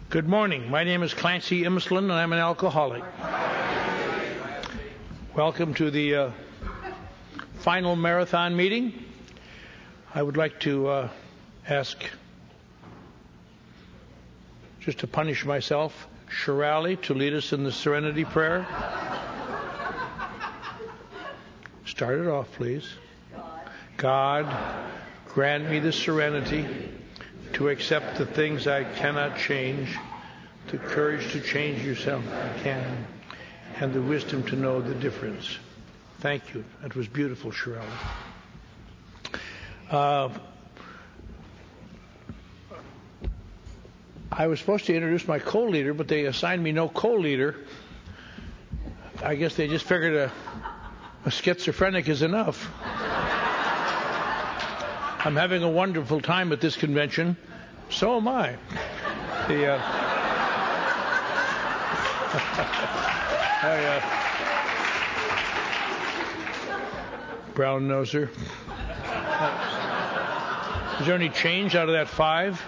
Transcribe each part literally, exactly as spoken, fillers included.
Good morning. My name is Clancy Imslin, and I'm an alcoholic. Welcome to the uh, final marathon meeting. I would like to uh, ask, just to punish myself, Shirali to lead us in the Serenity Prayer. Start it off, please. God, grant me the serenity to accept the things I cannot change, the courage to change yourself I can, and the wisdom to know the difference. Thank you. That was beautiful, Shirley. Uh, I was supposed to introduce my co-leader, but they assigned me no co-leader. I guess they just figured a, a schizophrenic is enough. I'm having a wonderful time at this convention. So am I. The, uh, I, uh, brown noser. Is there any change out of that five?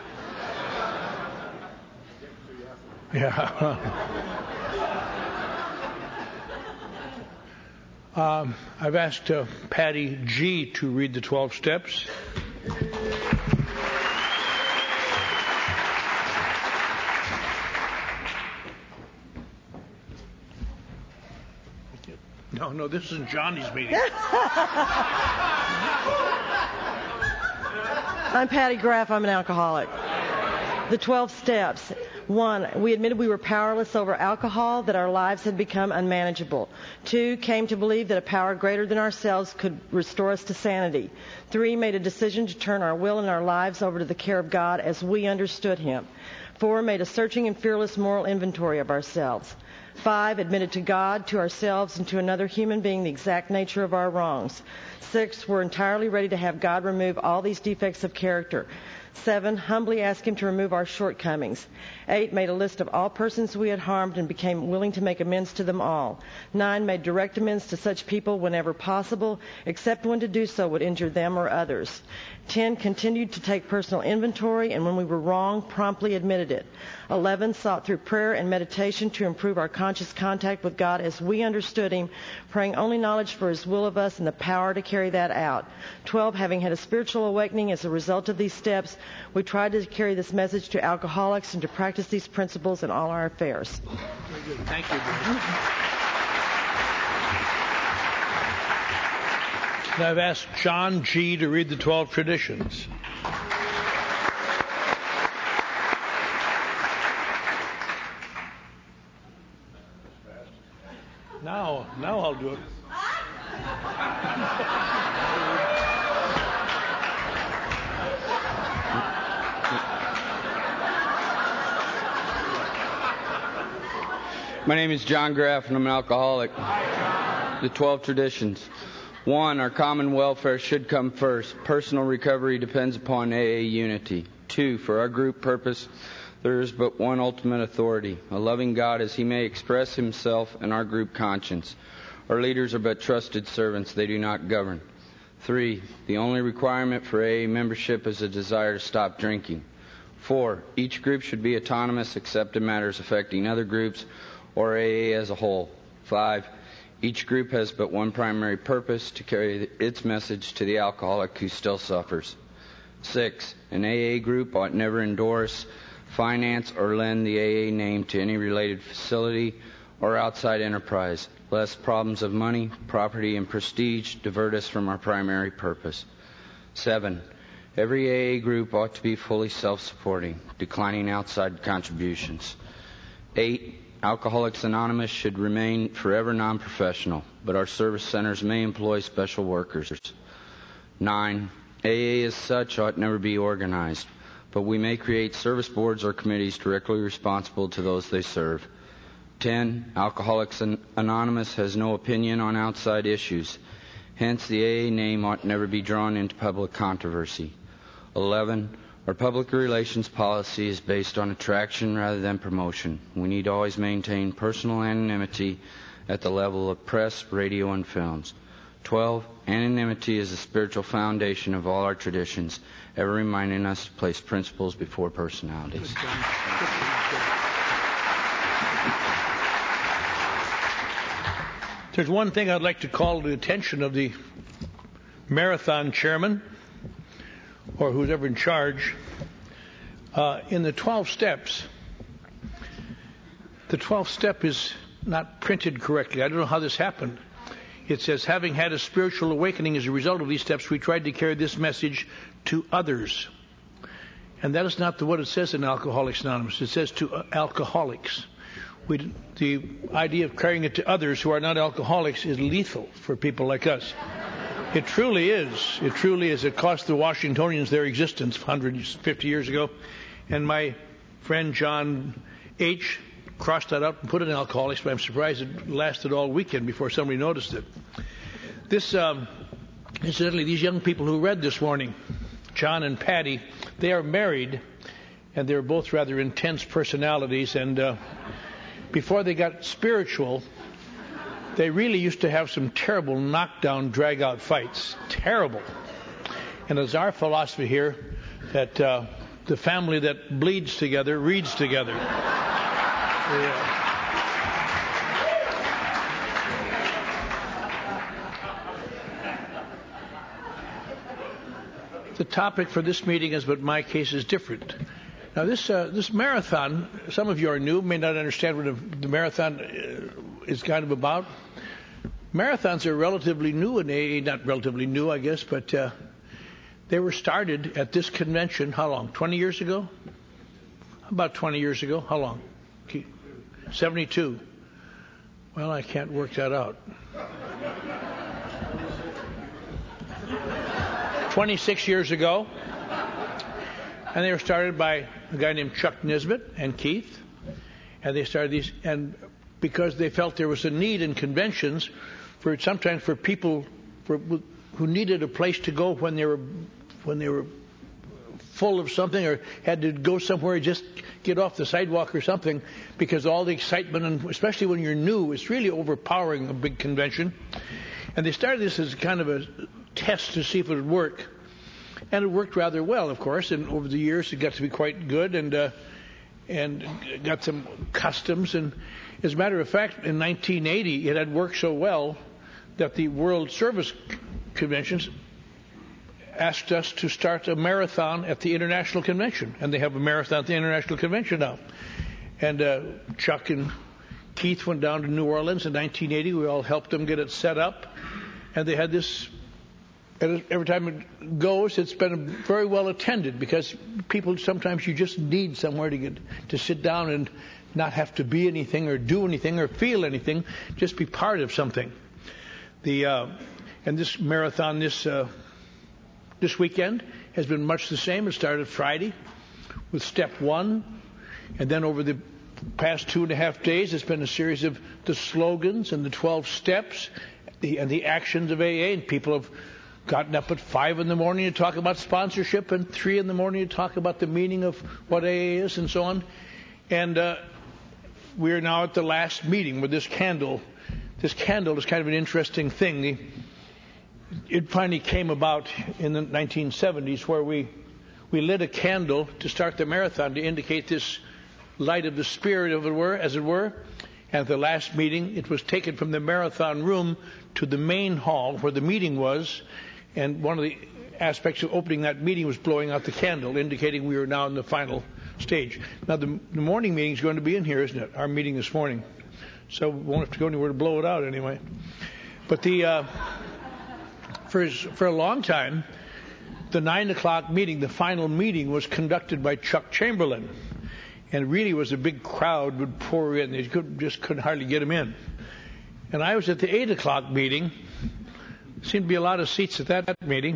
Yeah. um, I've asked uh, Patty G. to read the twelve steps. No, no, this isn't Johnny's meeting. I'm Patty Graff. I'm an alcoholic. The twelve steps. One, we admitted we were powerless over alcohol, that our lives had become unmanageable. Two, came to believe that a power greater than ourselves could restore us to sanity. Three, made a decision to turn our will and our lives over to the care of God as we understood Him. Four, made a searching and fearless moral inventory of ourselves. Five, admitted to God, to ourselves, and to another human being the exact nature of our wrongs. Six, were entirely ready to have God remove all these defects of character. Seven, humbly asked Him to remove our shortcomings. Eight, made a list of all persons we had harmed and became willing to make amends to them all. Nine, made direct amends to such people whenever possible, except when to do so would injure them or others. Ten, continued to take personal inventory, and when we were wrong, promptly admitted it. Eleven, sought through prayer and meditation to improve our conscious contact with God as we understood Him, praying only knowledge for His will of us and the power to carry that out. Twelve, having had a spiritual awakening as a result of these steps, we tried to carry this message to alcoholics and to practice these principles in all our affairs. Very good. Thank you, Bruce. Now I've asked John G. to read the twelve traditions. Now, now I'll do it. My name is John Graff, and I'm an alcoholic. The twelve traditions. One, our common welfare should come first. Personal recovery depends upon A A unity. Two, for our group purpose, there is but one ultimate authority, a loving God as He may express Himself in our group conscience. Our leaders are but trusted servants, they do not govern. Three, the only requirement for A A membership is a desire to stop drinking. Four, each group should be autonomous except in matters affecting other groups or A A as a whole. Five, each group has but one primary purpose, to carry its message to the alcoholic who still suffers. Six, an A A group ought never endorse, finance, or lend the A A name to any related facility or outside enterprise, lest problems of money, property, and prestige divert us from our primary purpose. Seven, every A A group ought to be fully self-supporting, declining outside contributions. Eight, Alcoholics Anonymous should remain forever non-professional, but our service centers may employ special workers. Nine, A A as such ought never be organized, but we may create service boards or committees directly responsible to those they serve. Ten, Alcoholics Anonymous has no opinion on outside issues. Hence, the A A name ought never be drawn into public controversy. Eleven, our public relations policy is based on attraction rather than promotion. We need to always maintain personal anonymity at the level of press, radio, and films. Twelve, anonymity is the spiritual foundation of all our traditions, ever reminding us to place principles before personalities. Good. Good. Good. There's one thing I'd like to call the attention of the marathon chairman, or who's ever in charge. Uh, in the twelve steps, the twelfth step is not printed correctly. I don't know how this happened. It says, having had a spiritual awakening as a result of these steps, we tried to carry this message to others. And that is not the, what it says in Alcoholics Anonymous. It says to uh, alcoholics. We, the idea of carrying it to others who are not alcoholics is lethal for people like us. It truly is. It truly is. It cost the Washingtonians their existence one hundred fifty years ago. And my friend John H. crossed that out and put it in alcoholics, but I'm surprised it lasted all weekend before somebody noticed it. This, um, incidentally, these young people who read this morning, John and Patty, they are married, and they're both rather intense personalities, and uh, before they got spiritual, they really used to have some terrible knockdown, drag-out fights. Terrible. And it's our philosophy here that uh, the family that bleeds together reads together. Yeah. The topic for this meeting is, but my case is different. Now, this uh, this marathon, some of you are new, may not understand what a, the marathon is kind of about. Marathons are relatively new in A A, not relatively new, I guess, but uh, they were started at this convention, how long, twenty years ago? About twenty years ago. How long? seventy-two. Well, I can't work that out. twenty-six years ago. And they were started by a guy named Chuck Nisbet and Keith. And they started these, and because they felt there was a need in conventions for sometimes for people for, who needed a place to go when they were when they were full of something or had to go somewhere, just get off the sidewalk or something, because all the excitement, and especially when you're new, it's really overpowering a big convention. And they started this as kind of a test to see if it would work. And it worked rather well, of course, and over the years it got to be quite good, and uh, and got some customs. And as a matter of fact, in nineteen eighty, it had worked so well that the World Service Conventions asked us to start a marathon at the International Convention, and they have a marathon at the International Convention now. And uh, Chuck and Keith went down to New Orleans in nineteen eighty. We all helped them get it set up, and they had this. And every time it goes, it's been very well attended, because people, sometimes you just need somewhere to get to sit down and not have to be anything or do anything or feel anything, just be part of something. The uh, and this marathon this uh, this weekend has been much the same. It started Friday with step one, and then over the past two and a half days, it's been a series of the slogans and the twelve steps, the and the actions of A A, and people have gotten up at five in the morning to talk about sponsorship, and three in the morning to talk about the meaning of what A A is, and so on. And uh, we are now at the last meeting with this candle. This candle is kind of an interesting thing. The, it finally came about in the nineteen seventies, where we we lit a candle to start the marathon to indicate this light of the Spirit, of it were, as it were. And at the last meeting, it was taken from the marathon room to the main hall where the meeting was. And one of the aspects of opening that meeting was blowing out the candle, indicating we were now in the final stage. Now, the, the morning meeting is going to be in here, isn't it? Our meeting this morning. So we won't have to go anywhere to blow it out anyway. But the uh, for, for a long time, the nine o'clock meeting, the final meeting, was conducted by Chuck Chamberlain. And really was a big crowd would pour in. They could, just couldn't hardly get them in. And I was at the eight o'clock meeting. Seemed to be a lot of seats at that meeting.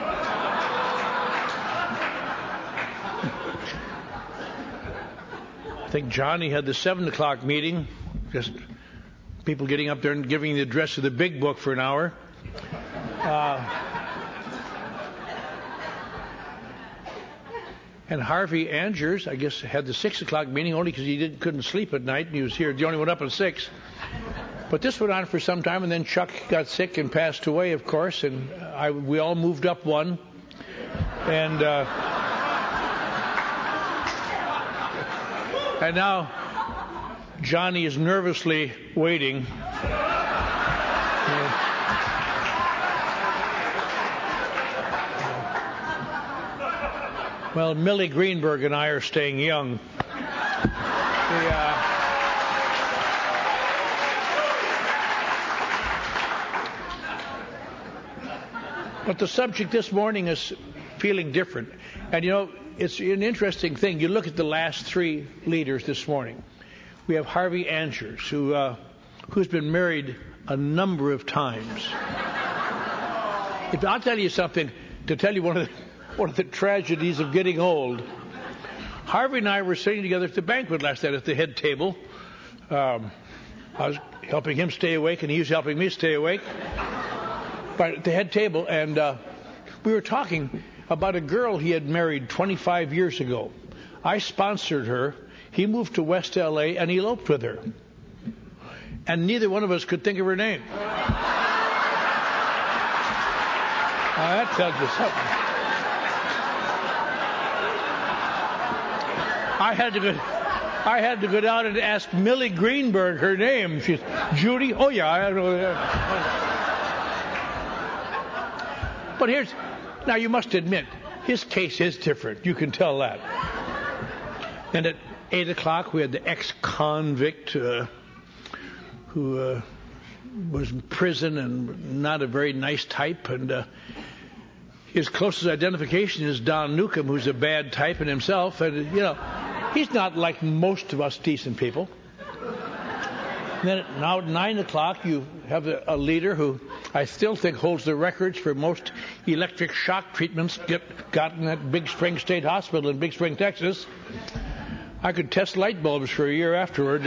I think Johnny had the seven o'clock meeting. Just people getting up there and giving the address of the big book for an hour. Uh, and Harvey Angers, I guess, had the six o'clock meeting only because he didn't, couldn't sleep at night, and he was here. The only one up at six. But this went on for some time, and then Chuck got sick and passed away, of course, and I, we all moved up one. And uh, and now Johnny is nervously waiting. Well, Millie Greenberg and I are staying young. The, uh, but the subject this morning is feeling different. And, you know, it's an interesting thing. You look at the last three leaders this morning. We have Harvey Anschers, who, uh, who's been married a number of times. If I'll tell you something, to tell you one of the, one of the tragedies of getting old. Harvey and I were sitting together at the banquet last night at the head table. Um, I was helping him stay awake, and he was helping me stay awake. But at the head table, and uh, we were talking about a girl he had married twenty-five years ago. I sponsored her. He moved to West L A and eloped with her. And neither one of us could think of her name. Now that tells you something. I had to go, I had to go down and ask Millie Greenberg her name. She's Judy. Oh yeah, I know that. But here's, now you must admit, his case is different. You can tell that. And at eight o'clock, we had the ex-convict uh, who uh, was in prison and not a very nice type. And uh, his closest identification is Don Newcomb, who's a bad type in himself. And, you know, he's not like most of us decent people. And then at now at nine o'clock, you have a, a leader who I still think holds the records for most electric shock treatments get, gotten at Big Spring State Hospital in Big Spring, Texas. I could test light bulbs for a year afterward.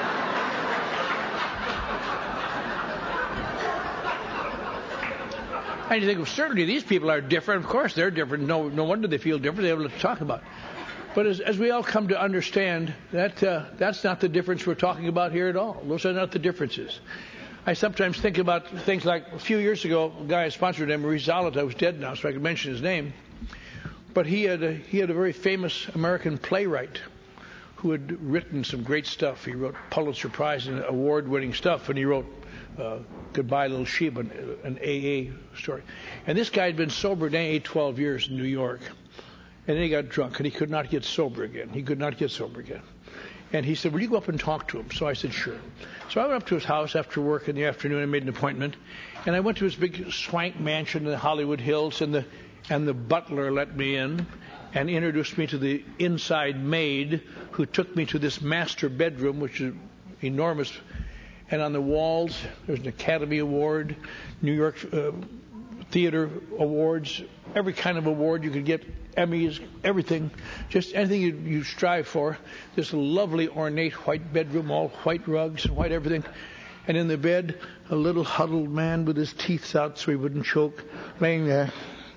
And you think, well, certainly these people are different. Of course they're different. No, no wonder they feel different. They're able to talk about it. But as, as we all come to understand, that uh, that's not the difference we're talking about here at all. Those are not the differences. I sometimes think about things like a few years ago, a guy I sponsored, Emery Zalata, who's dead now, so I can mention his name. But he had a, he had a very famous American playwright who had written some great stuff. He wrote Pulitzer Prize and award-winning stuff, and he wrote uh, Goodbye Little Sheba, an A A story. And this guy had been sober in A A twelve years in New York. And then he got drunk, and he could not get sober again. He could not get sober again. And he said, will you go up and talk to him? So I said, sure. So I went up to his house after work in the afternoon and made an appointment. And I went to his big swank mansion in the Hollywood Hills, and the and the butler let me in and introduced me to the inside maid, who took me to this master bedroom, which is enormous. And on the walls, there's an Academy Award, New York uh, Theater Awards, every kind of award you could get, Emmys, everything, just anything you, you strive for. This lovely ornate white bedroom, all white rugs and white everything. And in the bed, a little huddled man with his teeth out so he wouldn't choke, laying there.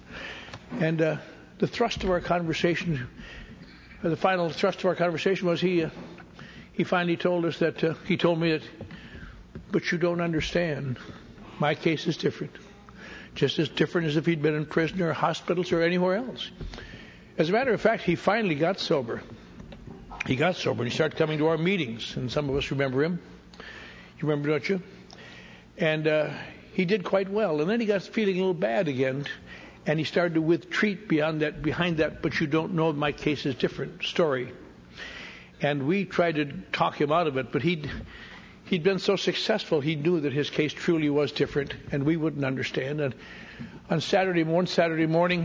And uh, the thrust of our conversation, uh, the final thrust of our conversation was he, uh, he finally told us that, uh, he told me that, but you don't understand. My case is different. Just as different as if he'd been in prison or hospitals or anywhere else. As a matter of fact, he finally got sober. He got sober and he started coming to our meetings, and some of us remember him. You remember, don't you? And uh, he did quite well. And then he got feeling a little bad again, and he started to retreat beyond that, behind that, but you don't know, my case is different story. And we tried to talk him out of it, but he'd He'd been so successful, he knew that his case truly was different, and we wouldn't understand. And on Saturday, one Saturday morning,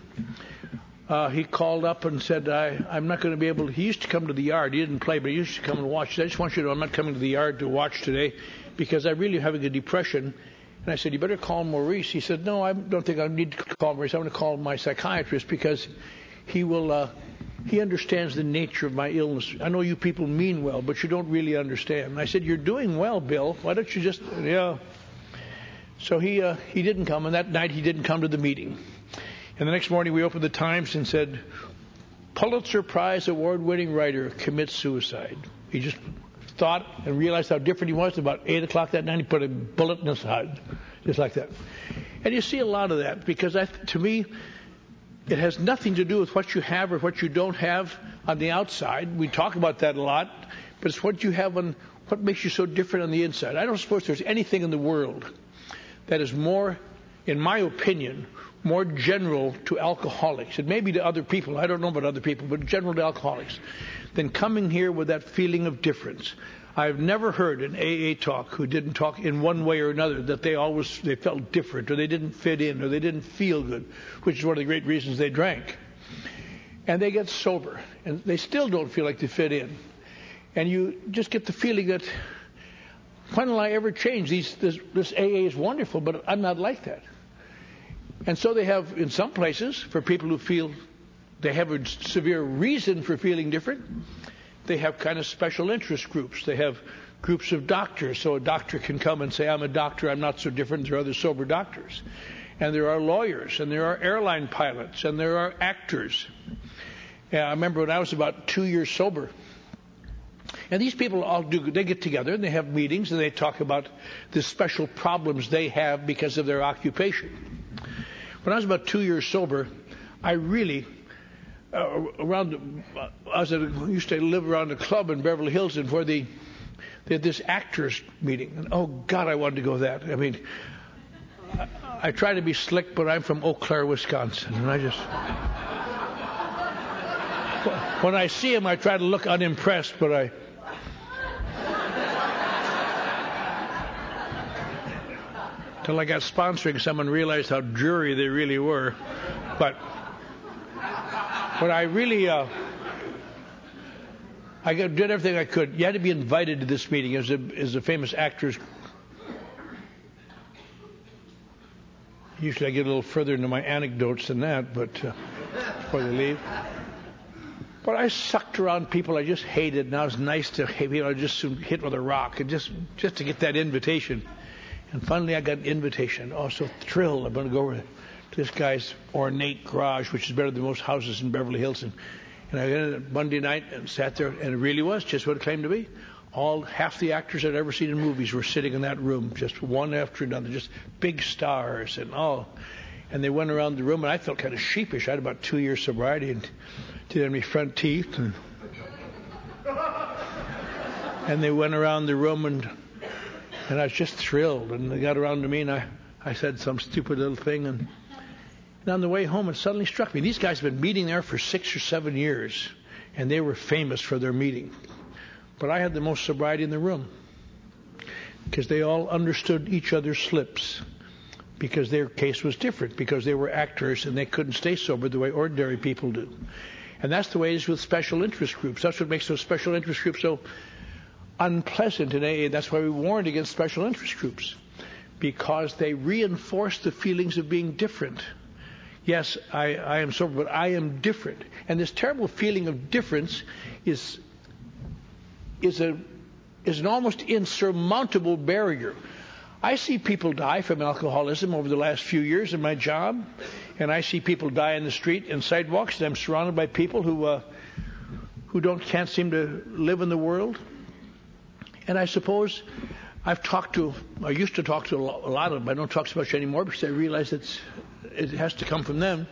uh, he called up and said, I, I'm not going to be able to. He used to come to the yard. He didn't play, but he used to come and watch. He said, I just want you to know I'm not coming to the yard to watch today because I'm really having a depression. And I said, you better call Maurice. He said, no, I don't think I need to call Maurice. I'm going to call my psychiatrist because he will... Uh, He understands the nature of my illness. I know you people mean well, but you don't really understand. And I said, you're doing well, Bill. Why don't you just, yeah. So he uh, he didn't come, and that night he didn't come to the meeting. And the next morning we opened the Times and said, Pulitzer Prize award-winning writer commits suicide. He just thought and realized how different he was. About eight o'clock that night, he put a bullet in his heart, just like that. And you see a lot of that, because I, to me, it has nothing to do with what you have or what you don't have on the outside. We talk about that a lot, but it's what you have on, what makes you so different on the inside. I don't suppose there's anything in the world that is more, in my opinion, more general to alcoholics, and maybe to other people, I don't know about other people, but general to alcoholics, than coming here with that feeling of difference. I've never heard an A A talk who didn't talk in one way or another that they always they felt different, or they didn't fit in, or they didn't feel good, which is one of the great reasons they drank. And they get sober, and they still don't feel like they fit in. And you just get the feeling that, when will I ever change? These, this, this A A is wonderful, but I'm not like that. And so they have, in some places, for people who feel they have a severe reason for feeling different, they have kind of special interest groups. They have groups of doctors, so a doctor can come and say, I'm a doctor, I'm not so different. There are other sober doctors. And there are lawyers, and there are airline pilots, and there are actors. Yeah, I remember when I was about two years sober, and these people all do, they get together and they have meetings and they talk about the special problems they have because of their occupation. When I was about two years sober, I really, uh, around, uh, I was at a, used to live around a club in Beverly Hills, and where the, they had this actors meeting. And oh God, I wanted to go to that. I mean, I, I try to be slick, but I'm from Eau Claire, Wisconsin, and I just, when I see him, I try to look unimpressed, but I, till I got sponsoring someone realized how dreary they really were. But but I really uh, I did everything I could. You had to be invited to this meeting as a as a famous actors. Usually I get a little further into my anecdotes than that, but uh, before they leave. But I sucked around people I just hated, and I was nice to people I just hit with a rock, and just just to get that invitation. And finally I got an invitation. Oh, so thrilled. I'm going to go over to this guy's ornate garage, which is better than most houses in Beverly Hills. And, and I went in Monday night and sat there, and it really was just what it claimed to be. All half the actors I'd ever seen in movies were sitting in that room, just one after another, just big stars and all. And they went around the room, and I felt kind of sheepish. I had about two years sobriety and didn't have any front teeth. And, and they went around the room, and And I was just thrilled, and they got around to me, and I, I said some stupid little thing, and, and on the way home it suddenly struck me. These guys have been meeting there for six or seven years, and they were famous for their meeting. But I had the most sobriety in the room, because they all understood each other's slips, because their case was different, because they were actors, and they couldn't stay sober the way ordinary people do. And that's the way it is with special interest groups. That's what makes those special interest groups so unpleasant in A A. That's why we warned against special interest groups, because they reinforce the feelings of being different. Yes, I, I am sober, but I am different. And this terrible feeling of difference is is a is an almost insurmountable barrier. I see people die from alcoholism over the last few years in my job, and I see people die in the street and sidewalks, and I'm surrounded by people who uh, who don't can't seem to live in the world. And I suppose I've talked to, I used to talk to a lot of them. I don't talk so much anymore because I realize it's, it has to come from them.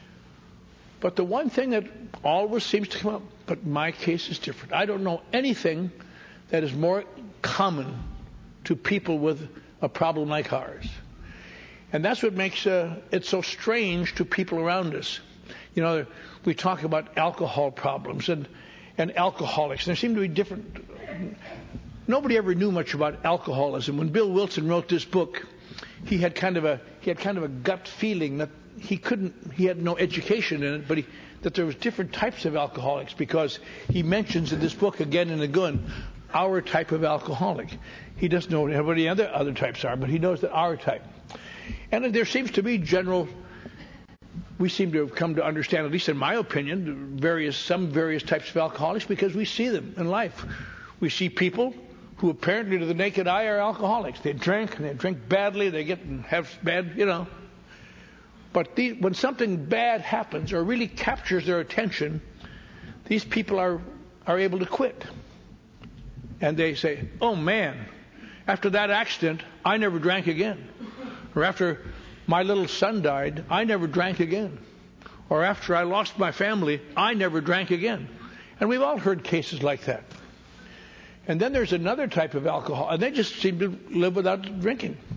But the one thing that always seems to come up, but my case is different. I don't know anything that is more common to people with a problem like ours. And that's what makes uh, it so strange to people around us. You know, we talk about alcohol problems and, and alcoholics. And there seem to be different... Nobody ever knew much about alcoholism. When Bill Wilson wrote this book, he had kind of a he had kind of a gut feeling that he couldn't he had no education in it, but he, that there was different types of alcoholics, because he mentions in this book again and again our type of alcoholic. He doesn't know what any other other types are, but he knows that our type. And there seems to be general. We seem to have come to understand, at least in my opinion, various some various types of alcoholics, because we see them in life. We see people who apparently to the naked eye are alcoholics. They drink, and they drink badly, they get and have bad, you know. But the, when something bad happens or really captures their attention, these people are, are able to quit. And they say, oh man, after that accident, I never drank again. Or after my little son died, I never drank again. Or after I lost my family, I never drank again. And we've all heard cases like that. And then there's another type of alcohol, and they just seem to live without drinking.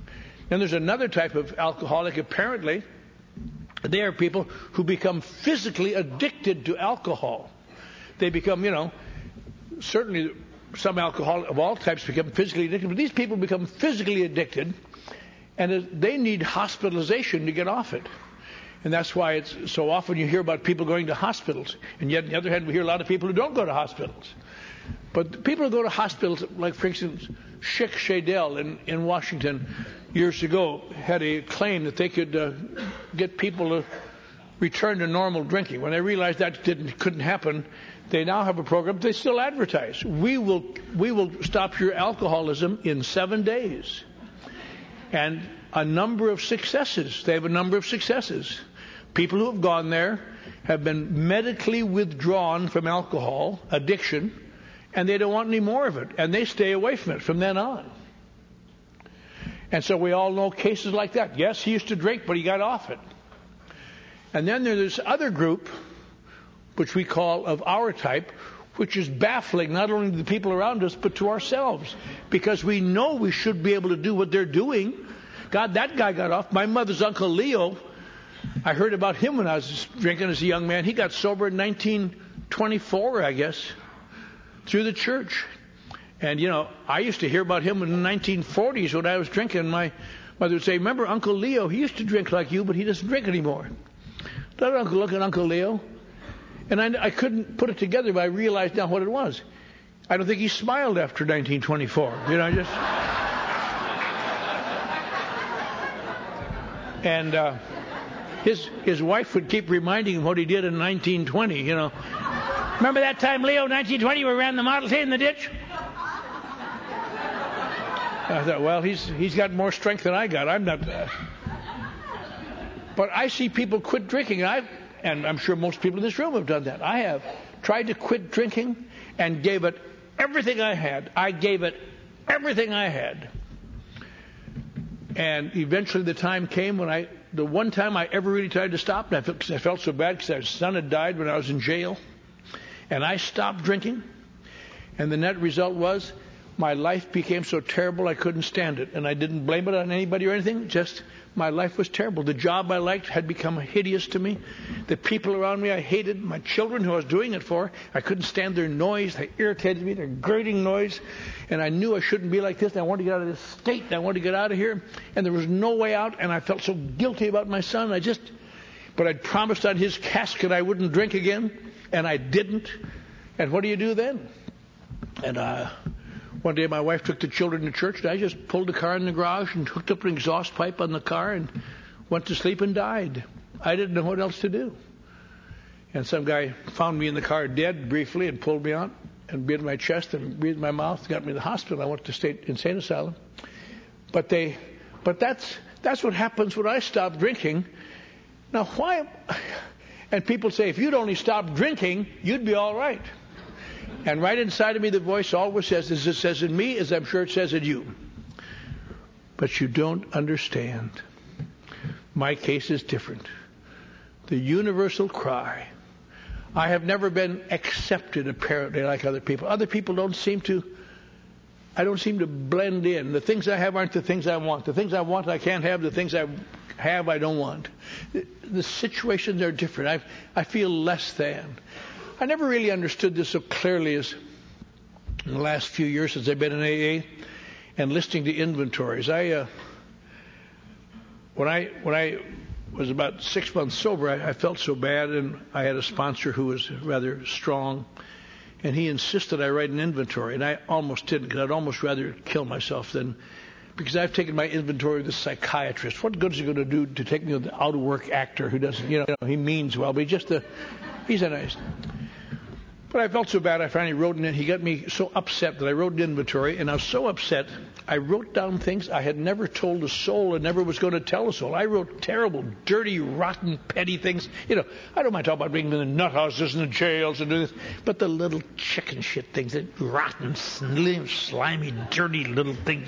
Then there's another type of alcoholic, apparently. They are people who become physically addicted to alcohol. They become, you know, certainly some alcohol of all types become physically addicted, but these people become physically addicted, and they need hospitalization to get off it. And that's why it's so often you hear about people going to hospitals. And yet, on the other hand, we hear a lot of people who don't go to hospitals. But the people who go to hospitals, like, for instance, Schick Shadell in, in Washington years ago had a claim that they could uh, get people to return to normal drinking. When they realized that didn't couldn't happen, they now have a program. They still advertise. We will we will stop your alcoholism in seven days. And a number of successes. They have a number of successes. People who have gone there have been medically withdrawn from alcohol addiction, and they don't want any more of it, and they stay away from it from then on. And so we all know cases like that. Yes, he used to drink, but he got off it. And then there's this other group, which we call of our type, which is baffling not only to the people around us, but to ourselves, because we know we should be able to do what they're doing. God, that guy got off. My mother's Uncle Leo, I heard about him when I was drinking as a young man. He got sober in nineteen twenty-four, I guess, through the church. And, you know, I used to hear about him in the nineteen forties when I was drinking. My mother would say, remember Uncle Leo? He used to drink like you, but he doesn't drink anymore. Don't Uncle look at Uncle Leo. And I, I couldn't put it together, but I realized now what it was. I don't think he smiled after nineteen twenty-four. You know, just... And uh, his his wife would keep reminding him what he did in nineteen twenty, you know. Remember that time, Leo, nineteen twenty, we ran the Model T in the ditch? I thought, well, he's he's got more strength than I got. I'm not... Uh... But I see people quit drinking, and, I, and I'm sure most people in this room have done that. I have tried to quit drinking and gave it everything I had. I gave it everything I had. And eventually the time came when I, the one time I ever really tried to stop, and I felt, cause I felt so bad because my son had died when I was in jail, and I stopped drinking, and the net result was my life became so terrible I couldn't stand it. And I didn't blame it on anybody or anything, just my life was terrible. The job I liked had become hideous to me. The people around me I hated. My children who I was doing it for, I couldn't stand their noise. They irritated me, their grating noise. And I knew I shouldn't be like this. And I wanted to get out of this state. And I wanted to get out of here. And there was no way out. And I felt so guilty about my son. I just, but I'd promised on his casket I wouldn't drink again. And I didn't. And what do you do then? And uh, one day my wife took the children to church, and I just pulled the car in the garage and hooked up an exhaust pipe on the car and went to sleep and died. I didn't know what else to do. And some guy found me in the car dead briefly and pulled me out and breathed my chest and breathed my mouth, got me to the hospital. I went to state insane asylum. But they, but that's that's what happens when I stop drinking. Now why? And people say, if you'd only stop drinking, you'd be all right. And right inside of me, the voice always says, as it says in me, as I'm sure it says in you. But you don't understand. My case is different. The universal cry. I have never been accepted, apparently, like other people. Other people don't seem to, I don't seem to blend in. The things I have aren't the things I want. The things I want, I can't have. The things I have, I don't want. The, the situations are different. I, I feel less than. I never really understood this so clearly as in the last few years since I've been in A A and listening to inventories. I, uh, when I when I was about six months sober, I, I felt so bad, and I had a sponsor who was rather strong, and he insisted I write an inventory, and I almost didn't, because I'd almost rather kill myself than, because I've taken my inventory with a psychiatrist. What good is he going to do to take me with an out-of-work actor who doesn't, you know, he means well, but he's just a, he's a nice. But I felt so bad, I finally wrote it in. He got me so upset that I wrote an inventory, and I was so upset, I wrote down things I had never told a soul and never was going to tell a soul. I wrote terrible, dirty, rotten, petty things. You know, I don't mind talking about being in the nut houses and the jails and doing this, but the little chicken shit things, the rotten, slim, slimy, dirty little things.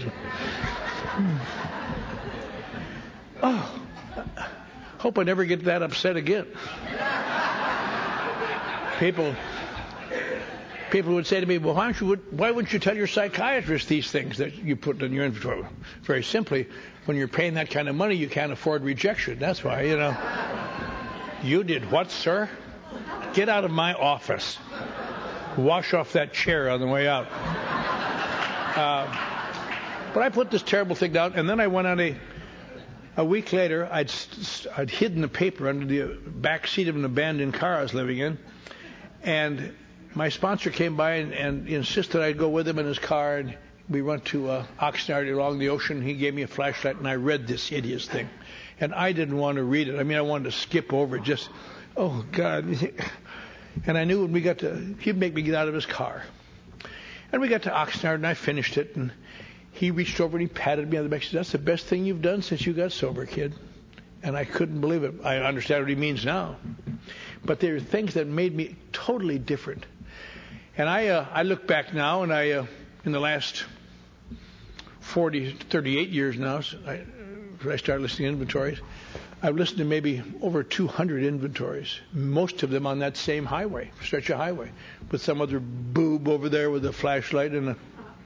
Oh, hope I never get that upset again. People... People would say to me, well, why, don't you, why wouldn't you tell your psychiatrist these things that you put in your inventory? Very simply, when you're paying that kind of money, you can't afford rejection. That's why, you know. You did what, sir? Get out of my office. Wash off that chair on the way out. Uh, but I put this terrible thing down, and then I went on a... A week later, I'd, I'd hidden the paper under the back seat of an abandoned car I was living in, and my sponsor came by and, and insisted I'd go with him in his car, and we went to uh, Oxnard along the ocean. He gave me a flashlight, and I read this hideous thing, and I didn't want to read it. I mean, I wanted to skip over it, just, oh, God. And I knew when we got to, he'd make me get out of his car. And we got to Oxnard, and I finished it, and he reached over and he patted me on the back. He said, that's the best thing you've done since you got sober, kid. And I couldn't believe it. I understand what he means now. But there are things that made me totally different. And I uh, I look back now, and I, uh, in the last forty, thirty-eight years now, so I, I started listening to inventories, I've listened to maybe over two hundred inventories, most of them on that same highway, stretch of highway, with some other boob over there with a flashlight and a...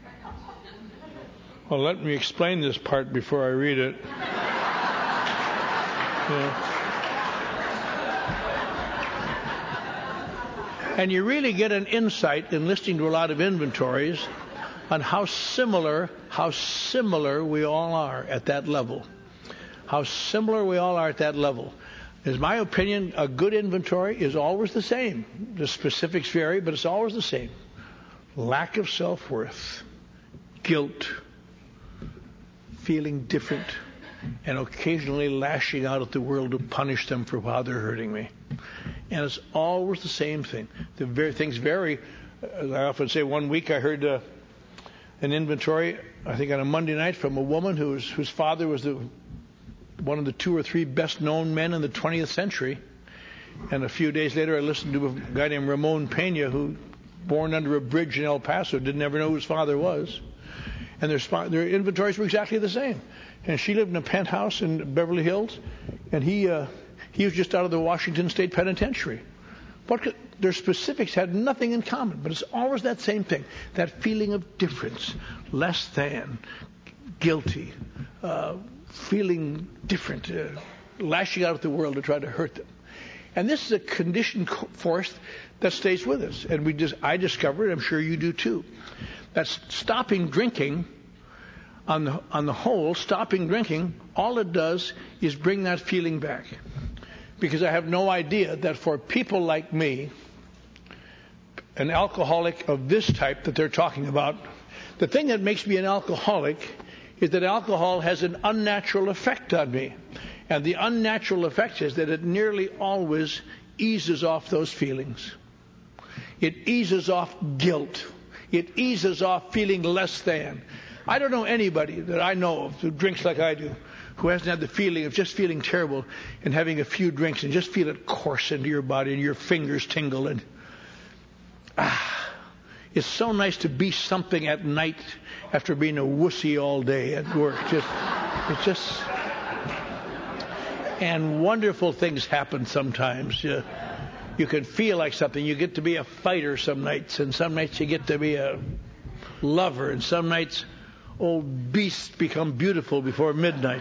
Well, let me explain this part before I read it. Yeah. And you really get an insight in listening to a lot of inventories on how similar, how similar we all are at that level. How similar we all are at that level. In my opinion, a good inventory is always the same. The specifics vary, but it's always the same. Lack of self-worth, guilt, feeling different, and occasionally lashing out at the world to punish them for how they're hurting me. And it's always the same thing. The very, things vary. As I often say, one week I heard uh, an inventory, I think on a Monday night, from a woman whose whose father was the one of the two or three best-known men in the twentieth century. And a few days later, I listened to a guy named Ramon Pena, who, born under a bridge in El Paso, didn't ever know who his father was. And their, sp- their inventories were exactly the same. And she lived in a penthouse in Beverly Hills, and he uh, he was just out of the Washington State Penitentiary. What could, their specifics had nothing in common, but it's always that same thing, that feeling of difference, less than, guilty, uh, feeling different, uh, lashing out at the world to try to hurt them. And this is a conditioned force that stays with us. And we just, I discovered, I'm sure you do too, that stopping drinking, on the, on the whole, stopping drinking, all it does is bring that feeling back. Because I have no idea that for people like me, an alcoholic of this type that they're talking about, the thing that makes me an alcoholic is that alcohol has an unnatural effect on me. And the unnatural effect is that it nearly always eases off those feelings. It eases off guilt. It eases off feeling less than. I don't know anybody that I know of who drinks like I do, who hasn't had the feeling of just feeling terrible and having a few drinks and just feel it course into your body and your fingers tingle. And ah, it's so nice to be something at night after being a wussy all day at work. Just, it's just, and wonderful things happen sometimes. You, you can feel like something. You get to be a fighter some nights, and some nights you get to be a lover, and some nights old beasts become beautiful before midnight.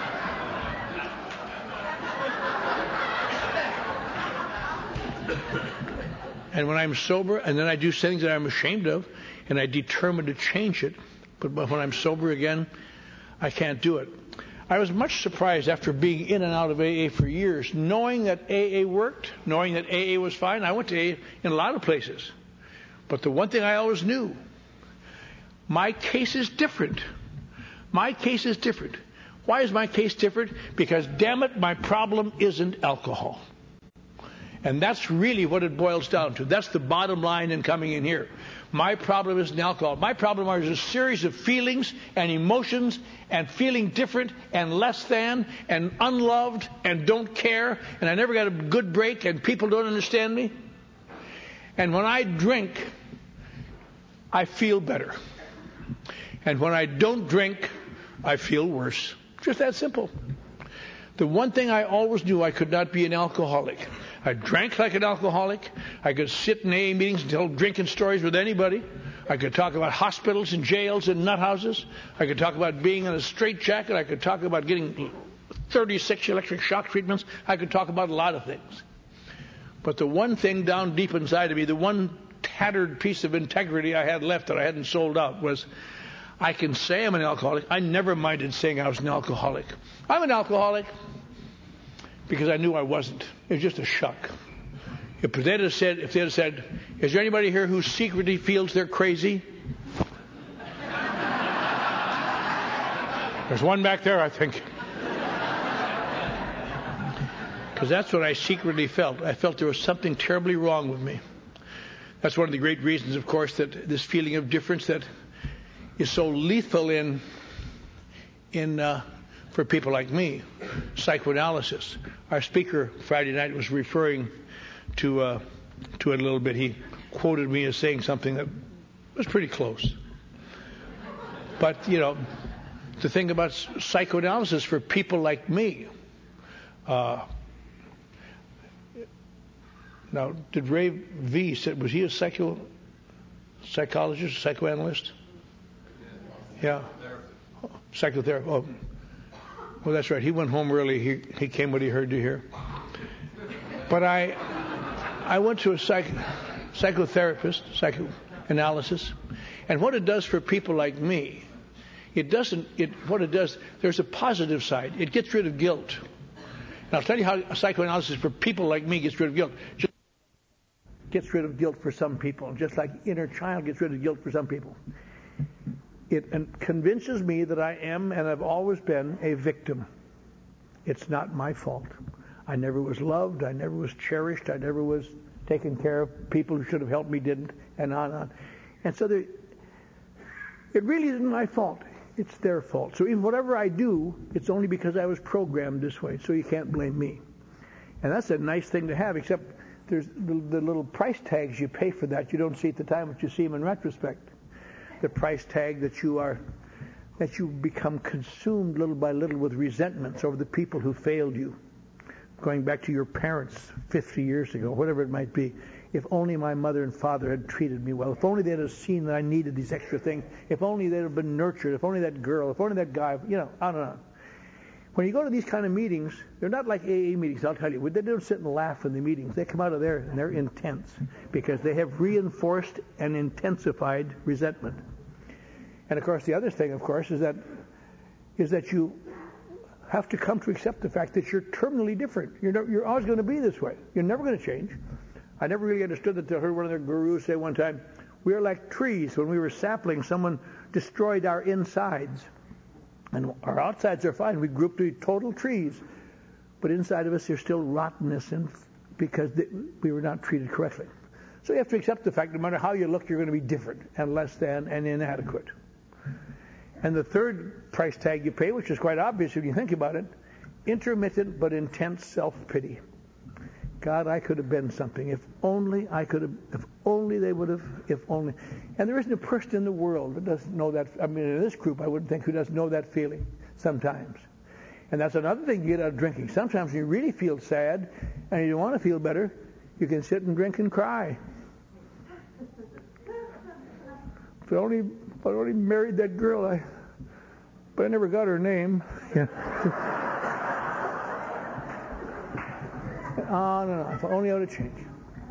And when I'm sober, and then I do things that I'm ashamed of, and I determine to change it, but when I'm sober again, I can't do it. I was much surprised after being in and out of A A for years, knowing that A A worked, knowing that A A was fine. I went to A A in a lot of places. But the one thing I always knew, my case is different. My case is different. Why is my case different? Because, damn it, my problem isn't alcohol. And that's really what it boils down to. That's the bottom line in coming in here. My problem isn't alcohol. My problem is a series of feelings and emotions and feeling different and less than and unloved and don't care, and I never got a good break and people don't understand me. And when I drink, I feel better. And when I don't drink, I feel worse. Just that simple. The one thing I always knew, I could not be an alcoholic. I drank like an alcoholic. I could sit in A A meetings and tell drinking stories with anybody. I could talk about hospitals and jails and nut houses. I could talk about being in a straitjacket. I could talk about getting thirty-six electric shock treatments. I could talk about a lot of things. But the one thing down deep inside of me, the one tattered piece of integrity I had left that I hadn't sold out was, I can say I'm an alcoholic. I never minded saying I was an alcoholic. I'm an alcoholic because I knew I wasn't. It was just a shuck. If they'd have said, if they'd have said, is there anybody here who secretly feels they're crazy? There's one back there, I think. Because that's what I secretly felt. I felt there was something terribly wrong with me. That's one of the great reasons, of course, that this feeling of difference that is so lethal in, in uh, for people like me, psychoanalysis. Our speaker Friday night was referring to uh, to it a little bit. He quoted me as saying something that was pretty close. But, you know, the thing about psychoanalysis for people like me, uh, now, did Ray V. said, was he a psycho, psychologist, psychoanalyst? Yeah. Oh, psychotherapist. Oh. Well, that's right. He went home early. He he came what he heard to hear. But I I went to a psych, psychotherapist, psychoanalysis, and what it does for people like me, it doesn't. It what it does. There's a positive side. It gets rid of guilt. And I'll tell you how psychoanalysis for people like me gets rid of guilt. Just gets rid of guilt for some people, just like inner child gets rid of guilt for some people. It convinces me that I am and I've always been a victim. It's not my fault. I never was loved. I never was cherished. I never was taken care of. People who should have helped me didn't, and on and on. And so there, it really isn't my fault. It's their fault. So even whatever I do, it's only because I was programmed this way. So you can't blame me. And that's a nice thing to have, except there's the, the little price tags you pay for that. You don't see at the time, but you see them in retrospect. The price tag that you are, that you become consumed little by little with resentments over the people who failed you. Going back to your parents fifty years ago, whatever it might be. If only my mother and father had treated me well. If only they'd have seen that I needed these extra things. If only they'd have been nurtured. If only that girl. If only that guy. You know, on and on. When you go to these kind of meetings, they're not like A A meetings, I'll tell you. They don't sit and laugh in the meetings. They come out of there and they're intense because they have reinforced and intensified resentment. And of course, the other thing, of course, is that is that you have to come to accept the fact that you're terminally different. You're no, you're always going to be this way. You're never going to change. I never really understood that. I heard one of their gurus say one time, we are like trees. When we were saplings, someone destroyed our insides. And our outsides are fine. We grew up to be total trees. But inside of us, there's still rottenness in, because th- we were not treated correctly. So you have to accept the fact no matter how you look, you're going to be different and less than and inadequate. And the third price tag you pay, which is quite obvious if you think about it, intermittent but intense self-pity. God, I could have been something. If only I could have, if only they would have, if only. And there isn't a person in the world that doesn't know that. I mean, in this group, I wouldn't think who doesn't know that feeling sometimes. And that's another thing you get out of drinking. Sometimes you really feel sad and you want to feel better, you can sit and drink and cry. If I only, if I only married that girl, I, but I never got her name. Yeah. Oh, no, no, if I only ought to change.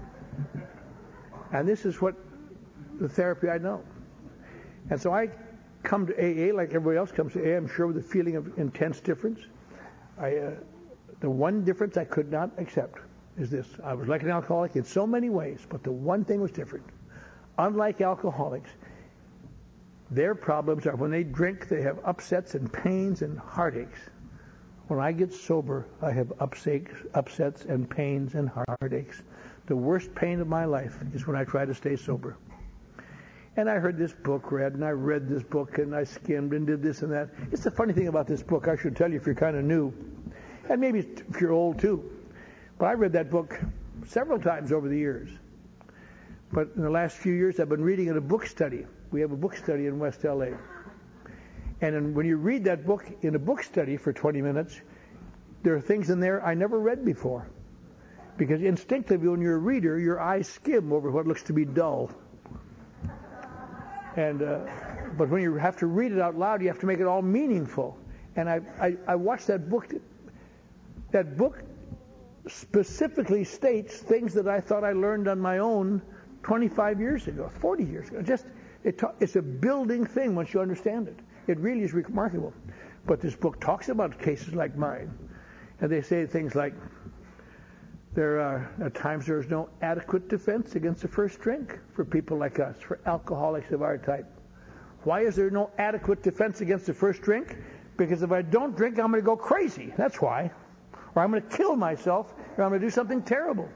And this is what the therapy I know. And so I come to A A like everybody else comes to A A, I'm sure, with a feeling of intense difference. I, uh, the one difference I could not accept is this. I was like an alcoholic in so many ways, but the one thing was different. Unlike alcoholics, their problems are when they drink, they have upsets and pains and heartaches. When I get sober, I have upsets and pains and heartaches. The worst pain of my life is when I try to stay sober. And I heard this book read, and I read this book, and I skimmed and did this and that. It's the funny thing about this book, I should tell you if you're kind of new, and maybe if you're old too. But I read that book several times over the years. But in the last few years, I've been reading it a book study. We have a book study in West L A. And in, when you read that book in a book study for twenty minutes, there are things in there I never read before. Because instinctively, when you're a reader, your eyes skim over what looks to be dull. And uh, but when you have to read it out loud, you have to make it all meaningful. And I, I, I watched that book. That book specifically states things that I thought I learned on my own twenty-five years ago, forty years ago. Just it ta- it's a building thing once you understand it. It really is remarkable. But this book talks about cases like mine, and they say things like, there are at times there is no adequate defense against the first drink for people like us, for alcoholics of our type. Why is there no adequate defense against the first drink? Because if I don't drink, I'm going to go crazy. That's why. Or I'm going to kill myself, or I'm going to do something terrible.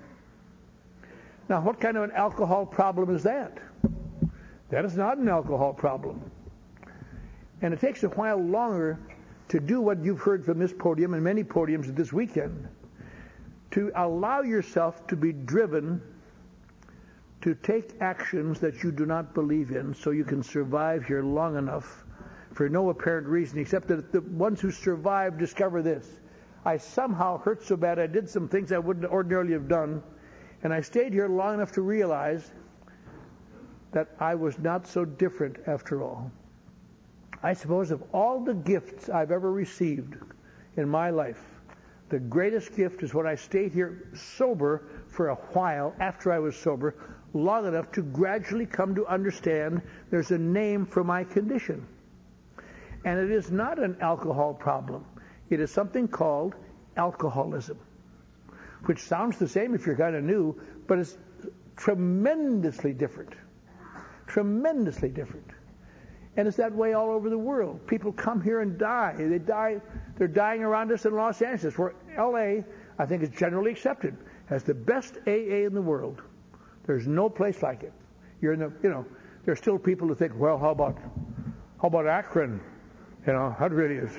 Now, what kind of an alcohol problem is that? That is not an alcohol problem. And it takes a while longer to do what you've heard from this podium and many podiums this weekend, to allow yourself to be driven to take actions that you do not believe in so you can survive here long enough for no apparent reason, except that the ones who survive discover this. I somehow hurt so bad I did some things I wouldn't ordinarily have done, and I stayed here long enough to realize that I was not so different after all. I suppose of all the gifts I've ever received in my life, the greatest gift is when I stayed here sober for a while after I was sober, long enough to gradually come to understand there's a name for my condition. And it is not an alcohol problem. It is something called alcoholism, which sounds the same if you're kind of new, but it's tremendously different. Tremendously different. And it's that way all over the world. People come here and die. They die. They're dying around us in Los Angeles, where L A, I think, is generally accepted as the best A A in the world. There's no place like it. You're in the, you know, there's still people who think, well, how about, how about Akron? You know, that really is.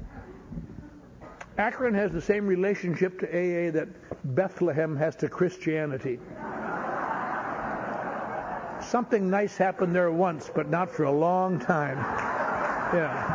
Akron has the same relationship to A A that Bethlehem has to Christianity. Something nice happened there once, but not for a long time. Yeah.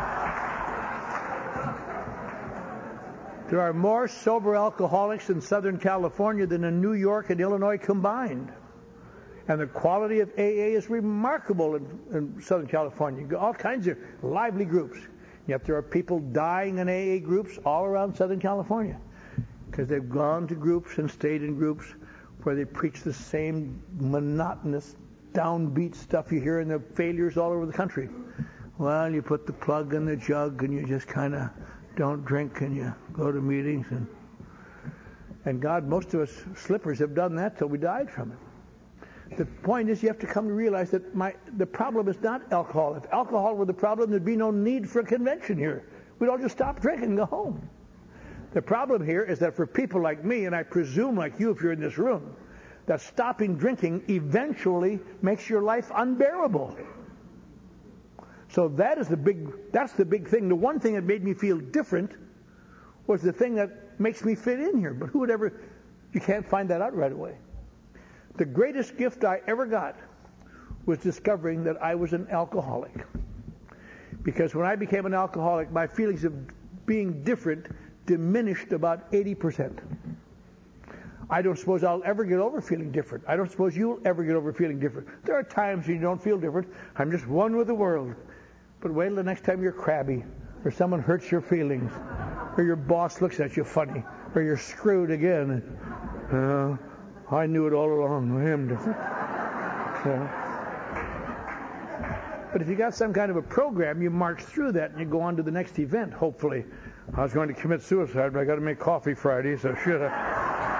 There are more sober alcoholics in Southern California than in New York and Illinois combined. And the quality of A A is remarkable in, in Southern California. All kinds of lively groups. Yet there are people dying in A A groups all around Southern California because they've gone to groups and stayed in groups where they preach the same monotonous, downbeat stuff you hear in the failures all over the country. Well, you put the plug in the jug and you just kind of don't drink and you go to meetings. And and God, most of us slippers have done that till we died from it. The point is you have to come to realize that my the problem is not alcohol. If alcohol were the problem, there'd be no need for a convention here. We'd all just stop drinking and go home. The problem here is that for people like me, and I presume like you if you're in this room, that stopping drinking eventually makes your life unbearable. So that is the big, that's the big thing. The one thing that made me feel different was the thing that makes me fit in here. But who would ever, you can't find that out right away. The greatest gift I ever got was discovering that I was an alcoholic. Because when I became an alcoholic, my feelings of being different diminished about eighty percent. I don't suppose I'll ever get over feeling different. I don't suppose you'll ever get over feeling different. There are times when you don't feel different. I'm just one with the world. But wait till the next time you're crabby, or someone hurts your feelings, or your boss looks at you funny, or you're screwed again. Uh, I knew it all along. I am different. Yeah. But if you got some kind of a program, you march through that and you go on to the next event, hopefully. I was going to commit suicide, but I got to make coffee Friday, so should I?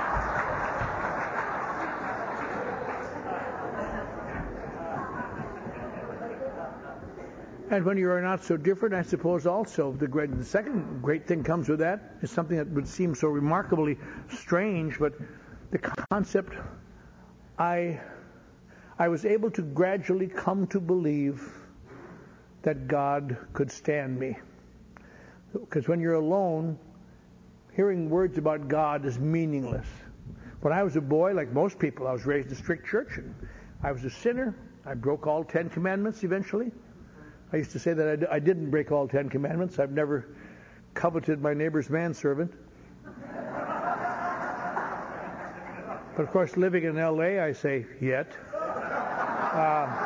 And when you are not so different, I suppose also the great, the second great thing comes with that is something that would seem so remarkably strange, but the concept I I was able to gradually come to believe that God could stand me. Because when you're alone, hearing words about God is meaningless. When I was a boy, like most people, I was raised in a strict church, and I was a sinner. I broke all Ten Commandments eventually. I used to say that I, d- I didn't break all Ten Commandments. I've never coveted my neighbor's manservant. But of course, living in L A, I say, yet. Uh,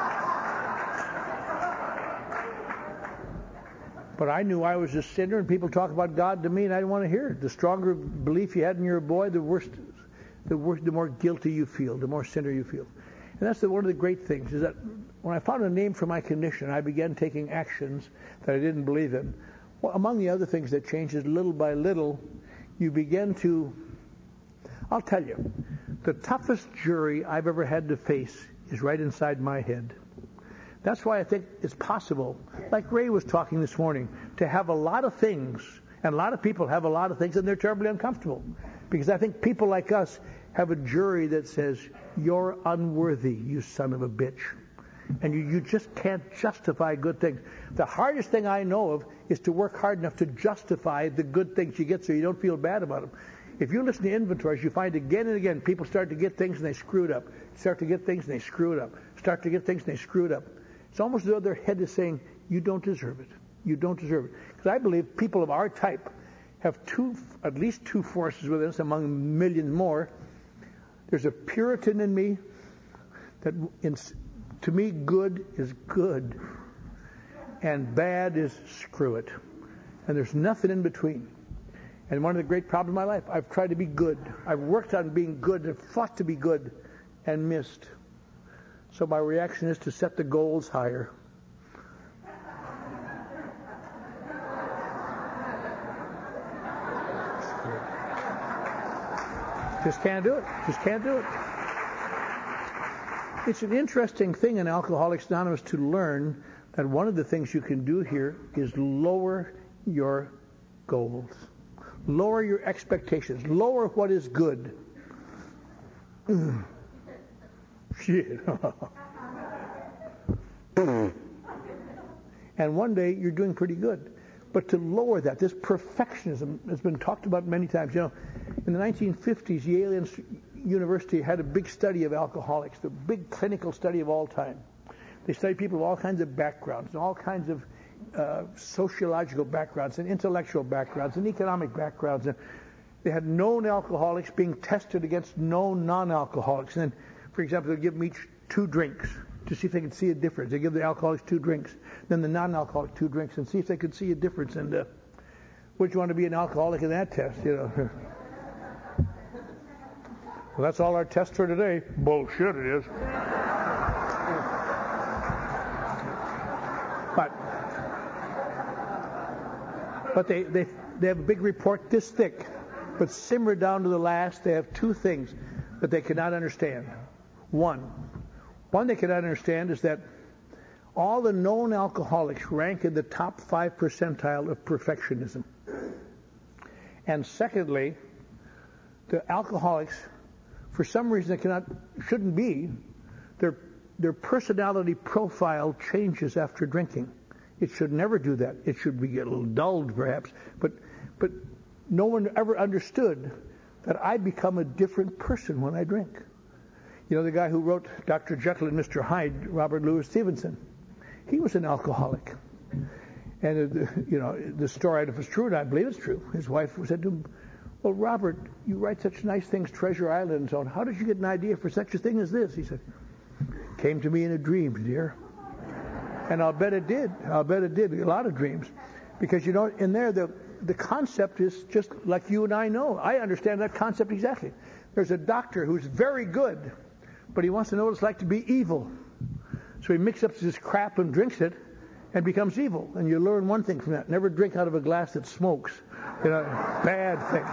but I knew I was a sinner, and people talk about God to me, and I didn't want to hear it. The stronger belief you had in your boy, the worse, the worse, the more guilty you feel, the more sinner you feel. And that's the, one of the great things, is that when I found a name for my condition, I began taking actions that I didn't believe in. Well, among the other things that changes little by little, you begin to, I'll tell you, the toughest jury I've ever had to face is right inside my head. That's why I think it's possible, like Ray was talking this morning, to have a lot of things, and a lot of people have a lot of things, and they're terribly uncomfortable. Because I think people like us have a jury that says, you're unworthy, you son of a bitch. And you, you just can't justify good things. The hardest thing I know of is to work hard enough to justify the good things you get so you don't feel bad about them. If you listen to inventories, you find again and again people start to get things and they screw it up. Start to get things and they screw it up. Start to get things and they screw it up. It's almost as though their head is saying, you don't deserve it. You don't deserve it. Because I believe people of our type have two, at least two forces within us, among millions more. There's a Puritan in me that, in, to me, good is good, and bad is screw it. And there's nothing in between. And one of the great problems in my life, I've tried to be good. I've worked on being good, I've fought to be good, and missed. So my reaction is to set the goals higher. Just can't do it. Just can't do it. It's an interesting thing in Alcoholics Anonymous to learn that one of the things you can do here is lower your goals. Lower your expectations. Lower what is good. Shit. And one day you're doing pretty good. But to lower that, this perfectionism has been talked about many times. You know, in the nineteen fifties, Yale University had a big study of alcoholics, the big clinical study of all time. They studied people of all kinds of backgrounds, and all kinds of uh, sociological backgrounds, and intellectual backgrounds, and economic backgrounds. And they had known alcoholics being tested against known non-alcoholics. And then, for example, they'd give them each two drinks to see if they could see a difference. They give the alcoholics two drinks, then the non-alcoholic two drinks, and see if they could see a difference. And uh, would you want to be an alcoholic in that test? You know. Well, that's all our test for today. Bullshit, it is. But, but they, they, they have a big report this thick, but simmered down to the last. They have two things that they cannot understand. One, one they cannot understand is that all the known alcoholics rank in the top five percentile of perfectionism. And secondly, the alcoholics, for some reason that cannot, shouldn't be, their their personality profile changes after drinking. It should never do that. It should be a little dulled, perhaps. But but no one ever understood that I become a different person when I drink. You know, the guy who wrote Doctor Jekyll and Mister Hyde, Robert Louis Stevenson, he was an alcoholic. And, uh, you know, the story, if it's true, and I believe it's true, his wife said to him, well, Robert, you write such nice things, Treasure Island and so on. How did you get an idea for such a thing as this? He said, came to me in a dream, dear. And I'll bet it did. I'll bet it did. A lot of dreams. Because, you know, in there, the, the concept is just like you and I know. I understand that concept exactly. There's a doctor who's very good, but he wants to know what it's like to be evil. So he mixes up this crap and drinks it and becomes evil. And you learn one thing from that. Never drink out of a glass that smokes. You know, bad thing.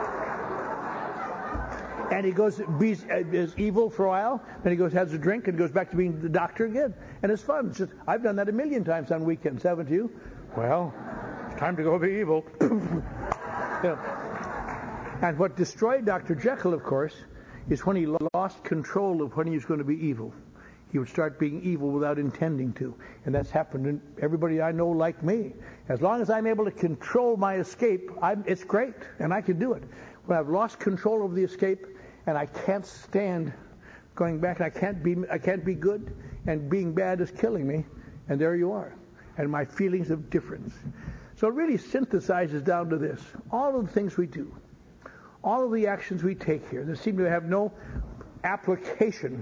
And he goes, be is evil for a while, then he goes, has a drink, and goes back to being the doctor again. And it's fun. It's just, I've done that a million times on weekends, haven't you? Well, it's time to go be evil. You know. And what destroyed Doctor Jekyll, of course, is when he lost control of when he was going to be evil. He would start being evil without intending to. And that's happened to everybody I know like me. As long as I'm able to control my escape, I'm, it's great, and I can do it. When I've lost control of the escape, and I can't stand going back, and I can't be, I can't be good, and being bad is killing me, and there you are. And my feelings of difference. So it really synthesizes down to this. All of the things we do, all of the actions we take here that seem to have no application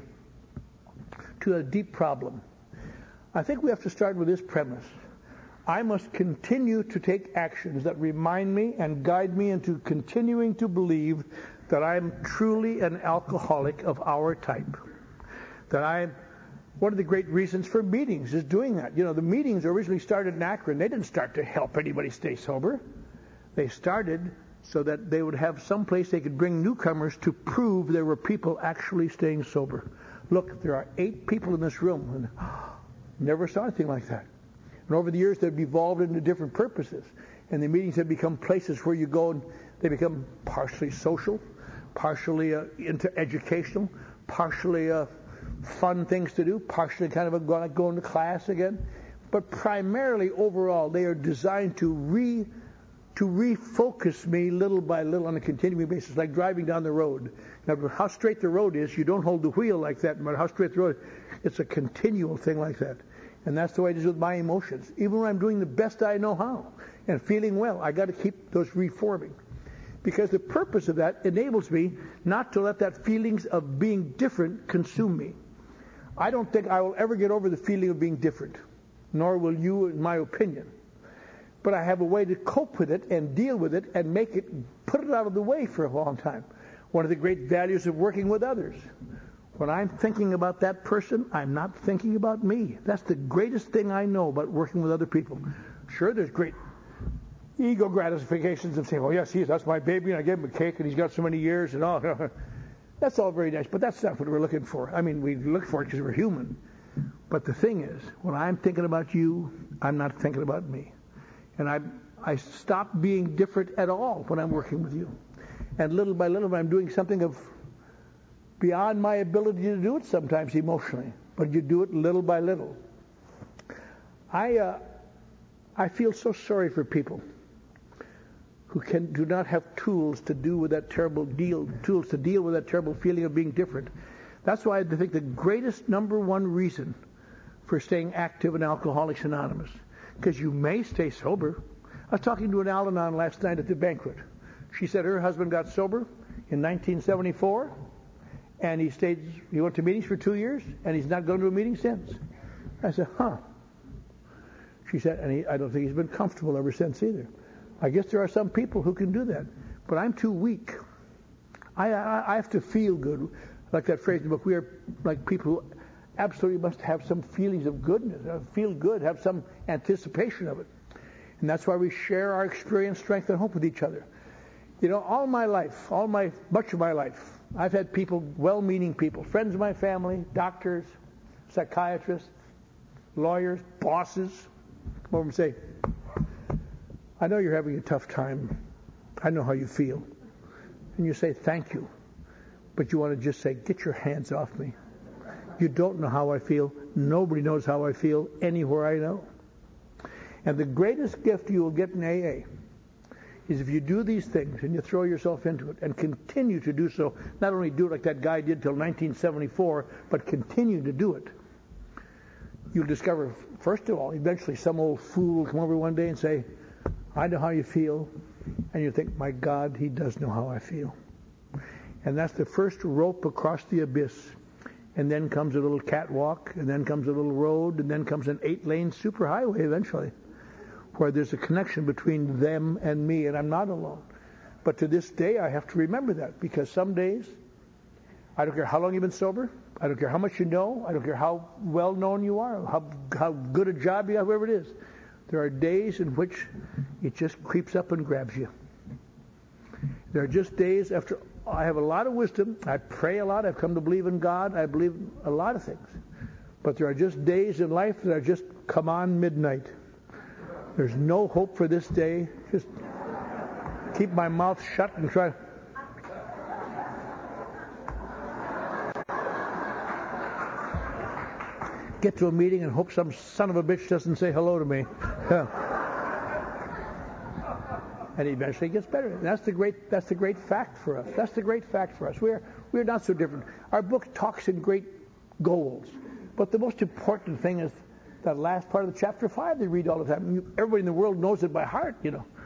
to a deep problem. I think we have to start with this premise. I must continue to take actions that remind me and guide me into continuing to believe that I'm truly an alcoholic of our type. That I'm, one of the great reasons for meetings is doing that. You know, the meetings originally started in Akron. They didn't start to help anybody stay sober. They started so that they would have some place they could bring newcomers to prove there were people actually staying sober. Look, there are eight people in this room, and never saw anything like that. And over the years, they've evolved into different purposes. And the meetings have become places where you go and they become partially social, partially uh, into educational, partially uh, fun things to do, partially kind of a, go, going to class again. But primarily, overall, they are designed to re to refocus me little by little on a continuing basis, like driving down the road. Now, how straight the road is, you don't hold the wheel like that, but how straight the road is, it's a continual thing like that. And that's the way it is with my emotions. Even when I'm doing the best I know how and feeling well, I got to keep those reforming. Because the purpose of that enables me not to let that feelings of being different consume me. I don't think I will ever get over the feeling of being different, nor will you, in my opinion. But I have a way to cope with it and deal with it and make it, put it out of the way for a long time. One of the great values of working with others. When I'm thinking about that person, I'm not thinking about me. That's the greatest thing I know about working with other people. Sure, there's great ego gratifications of saying, oh, yes, he is. That's my baby, and I gave him a cake, and he's got so many years, and all. That's all very nice, but that's not what we're looking for. I mean, we look for it because we're human. But the thing is, when I'm thinking about you, I'm not thinking about me. And I I stop being different at all when I'm working with you. And little by little, I'm doing something of beyond my ability to do it sometimes emotionally, but you do it little by little. I uh, I feel so sorry for people who can do not have tools to do with that terrible deal, tools to deal with that terrible feeling of being different. That's why I think the greatest number one reason for staying active in Alcoholics Anonymous, because you may stay sober. I was talking to an Al-Anon last night at the banquet. She said her husband got sober in nineteen seventy-four. And he stayed, he went to meetings for two years, and he's not gone to a meeting since. I said, huh. She said, and he, I don't think he's been comfortable ever since either. I guess there are some people who can do that, but I'm too weak. I, I, I have to feel good. Like that phrase in the book, we are like people who absolutely must have some feelings of goodness, feel good, have some anticipation of it. And that's why we share our experience, strength, and hope with each other. You know, all my life, all my, much of my life, I've had people, well-meaning people, friends of my family, doctors, psychiatrists, lawyers, bosses, come over and say, I know you're having a tough time. I know how you feel. And you say, thank you. But you want to just say, get your hands off me. You don't know how I feel. Nobody knows how I feel anywhere I know. And the greatest gift you will get in A A is if you do these things and you throw yourself into it and continue to do so, not only do it like that guy did till nineteen seventy-four, but continue to do it, you'll discover, first of all, eventually some old fool will come over one day and say, I know how you feel. And you think, my God, he does know how I feel. And that's the first rope across the abyss. And then comes a little catwalk, and then comes a little road, and then comes an eight-lane superhighway eventually, where there's a connection between them and me, and I'm not alone. But to this day, I have to remember that, because some days, I don't care how long you've been sober, I don't care how much you know, I don't care how well-known you are, how, how good a job you have, whatever it is, there are days in which it just creeps up and grabs you. There are just days after I have a lot of wisdom, I pray a lot, I've come to believe in God, I believe a lot of things. But there are just days in life that are just come on midnight. There's no hope for this day. Just keep my mouth shut and try. Get to a meeting and hope some son of a bitch doesn't say hello to me. And eventually it gets better. And that's the great that's the great fact for us. That's the great fact for us. We're we're not so different. Our book talks in great goals. But the most important thing is that last part of the chapter five they read all the time. Everybody in the world knows it by heart, you know.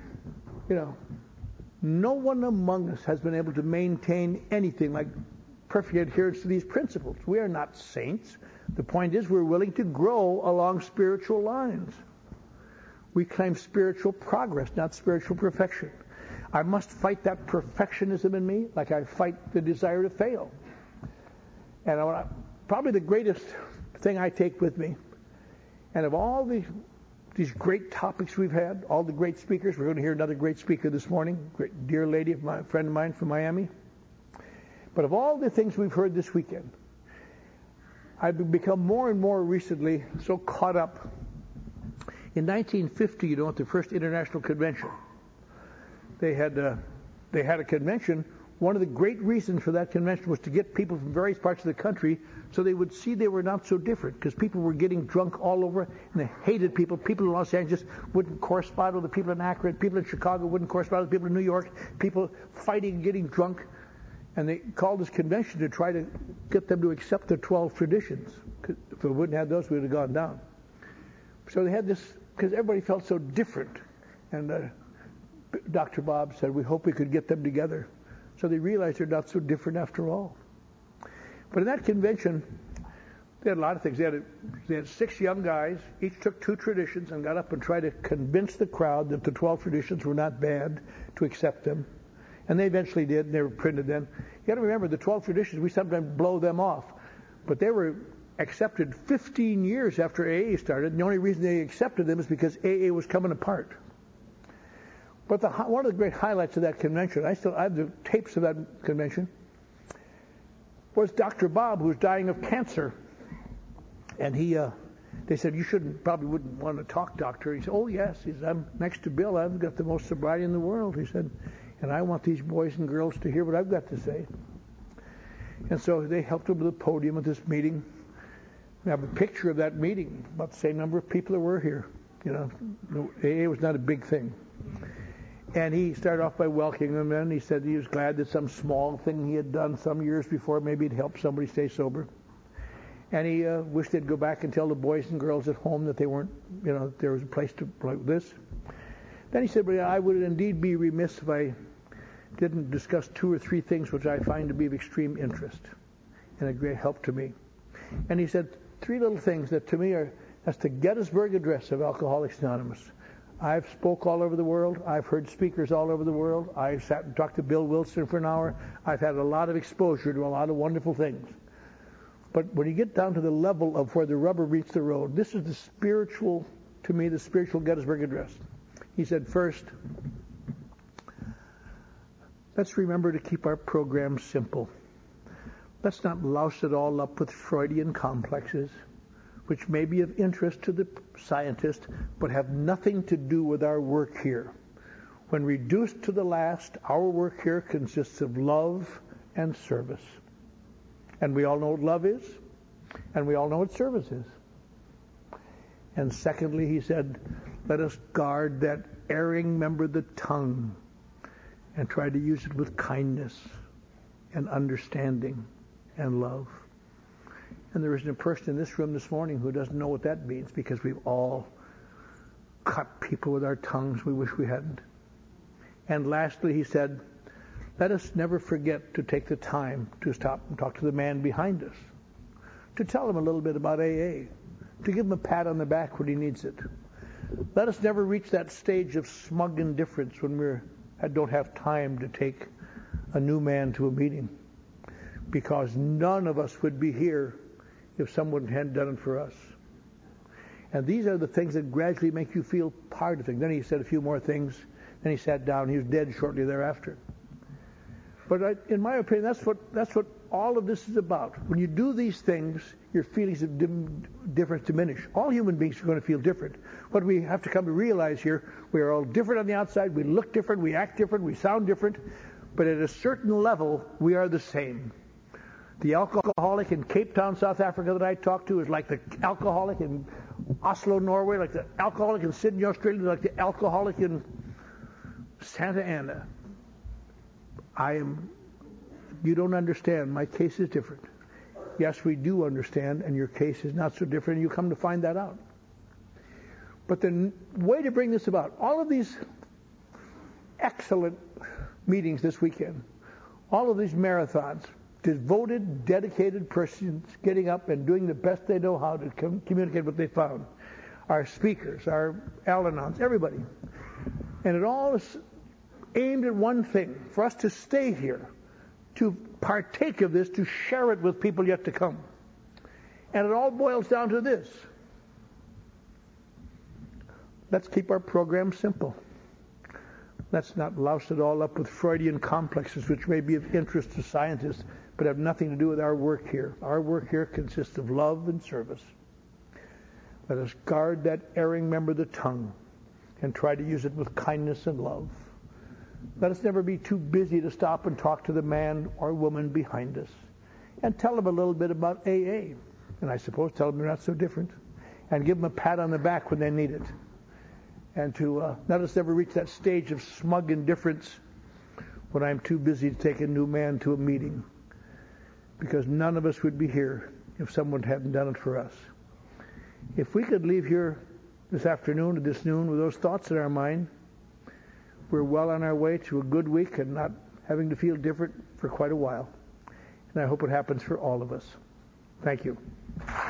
You know. No one among us has been able to maintain anything like perfect adherence to these principles. We are not saints. The point is we're willing to grow along spiritual lines. We claim spiritual progress, not spiritual perfection. I must fight that perfectionism in me like I fight the desire to fail. And I, probably the greatest thing I take with me, and of all the, these great topics we've had, all the great speakers, we're going to hear another great speaker this morning, great dear lady, my friend of mine from Miami. But of all the things we've heard this weekend, I've become more and more recently so caught up. In nineteen fifty, you know, at the first international convention, they had uh, they had a convention. One of the great reasons for that convention was to get people from various parts of the country so they would see they were not so different, because people were getting drunk all over and they hated people. People in Los Angeles wouldn't correspond with the people in Akron. People in Chicago wouldn't correspond with the people in New York. People fighting and getting drunk. And they called this convention to try to get them to accept the twelve traditions. If we wouldn't have those, we would have gone down. So they had this, because everybody felt so different. And uh, Doctor Bob said, we hope we could get them together. So they realized they're not so different after all. But in that convention, they had a lot of things. They had, a, they had six young guys. Each took two traditions and got up and tried to convince the crowd that the twelve traditions were not bad, to accept them. And they eventually did, and they were printed then. You got to remember, the twelve traditions, we sometimes blow them off. But they were accepted fifteen years after A A started, and the only reason they accepted them is because A A was coming apart. But the, one of the great highlights of that convention, I still I have the tapes of that convention, was Doctor Bob, who was dying of cancer. And he, uh, they said, you shouldn't, probably wouldn't want to talk, doctor. He said, oh yes, he said, I'm next to Bill. I've got the most sobriety in the world. He said, and I want these boys and girls to hear what I've got to say. And so they helped him to the podium at this meeting. We have a picture of that meeting, about the same number of people that were here. You know, A A was not a big thing. And he started off by welcoming them in. He said he was glad that some small thing he had done some years before, maybe it'd help somebody stay sober. And he uh, wished they'd go back and tell the boys and girls at home that they weren't, you know, that there was a place to like this. Then he said, well, I would indeed be remiss if I didn't discuss two or three things which I find to be of extreme interest and a great help to me. And he said three little things that to me are, that's the Gettysburg Address of Alcoholics Anonymous. I've spoke all over the world. I've heard speakers all over the world. I've sat and talked to Bill Wilson for an hour. I've had a lot of exposure to a lot of wonderful things. But when you get down to the level of where the rubber meets the road, this is the spiritual, to me, the spiritual Gettysburg Address. He said, first, let's remember to keep our program simple. Let's not louse it all up with Freudian complexes, which may be of interest to the scientist, but have nothing to do with our work here. When reduced to the last, our work here consists of love and service. And we all know what love is, and we all know what service is. And secondly, he said, let us guard that erring member of the tongue and try to use it with kindness and understanding and love. And there isn't a person in this room this morning who doesn't know what that means, because we've all cut people with our tongues we wish we hadn't. And lastly, he said, let us never forget to take the time to stop and talk to the man behind us, to tell him a little bit about A A, to give him a pat on the back when he needs it. Let us never reach that stage of smug indifference when we don't have time to take a new man to a meeting, because none of us would be here if someone hadn't done it for us. And these are the things that gradually make you feel part of things. Then he said a few more things. Then he sat down. He was dead shortly thereafter. But I, in my opinion, that's what that's what all of this is about. When you do these things, your feelings of dim, difference diminish. All human beings are going to feel different. What we have to come to realize here, we are all different on the outside. We look different. We act different. We sound different. But at a certain level, we are the same. The alcoholic in Cape Town, South Africa that I talked to is like the alcoholic in Oslo, Norway, like the alcoholic in Sydney, Australia, like the alcoholic in Santa Ana. I am, you don't understand. My case is different. Yes, we do understand, and your case is not so different, and you come to find that out. But the way to bring this about, all of these excellent meetings this weekend, all of these marathons, devoted, dedicated persons getting up and doing the best they know how to com- communicate what they found. Our speakers, our Al-Anons, everybody. And it all is aimed at one thing, for us to stay here, to partake of this, to share it with people yet to come. And it all boils down to this. Let's keep our program simple. Let's not louse it all up with Freudian complexes, which may be of interest to scientists, but have nothing to do with our work here. Our work here consists of love and service. Let us guard that erring member of the tongue and try to use it with kindness and love. Let us never be too busy to stop and talk to the man or woman behind us and tell them a little bit about A A. And I suppose tell them they're not so different. And give them a pat on the back when they need it. And to uh, let us never reach that stage of smug indifference when I'm too busy to take a new man to a meeting. Because none of us would be here if someone hadn't done it for us. If we could leave here this afternoon or this noon with those thoughts in our mind, we're well on our way to a good week and not having to feel different for quite a while. And I hope it happens for all of us. Thank you.